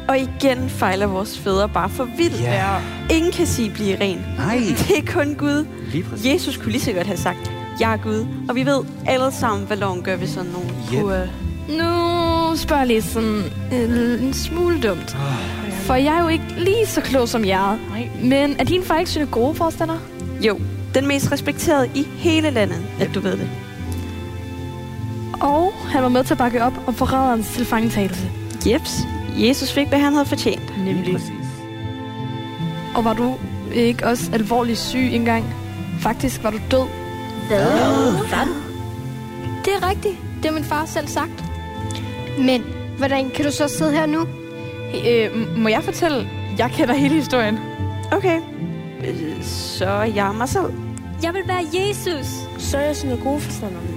Og igen fejler vores fædre bare for vildt. Ja. Ingen kan sige blive ren. Nej. Det er kun Gud. Lige præcis. Jesus kunne lige så godt have sagt, jeg er Gud. Og vi ved alle sammen, hvad loven gør ved sådan nogen. Yep. Nu spørger jeg lige sådan en smule dumt. For jeg er jo ikke lige så klog som jer. Men er din far ikke synagogeforstander? Jo, den mest respekterede i hele landet, at du ved det. Og han var med til at bakke op om forræderens tilfangetagelse. Jeps, Jesus fik, hvad han havde fortjent. Nemlig. Præcis. Og var du ikke også alvorligt syg engang? Faktisk var du død. Hvad? Det er rigtigt. Det har min far selv sagt. Men hvordan kan du så sidde her nu? Må jeg fortælle? Jeg kender hele historien. Okay, så jeg er mig selv. Jeg vil være Jesus. Så er jeg synagogeforstanderen.